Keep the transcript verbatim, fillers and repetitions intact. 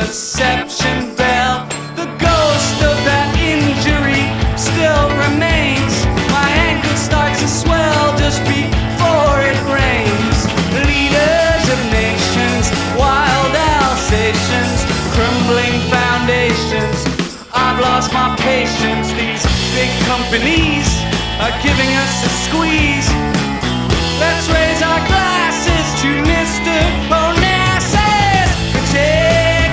reception bell. The ghost of that injury still remains. My ankle starts to swell just before it rains. Leaders of nations, wild Alsatians, crumbling foundations. I've lost my patience. These big companies are giving us a squeeze. Let's raise our glasses to Mister Bonet.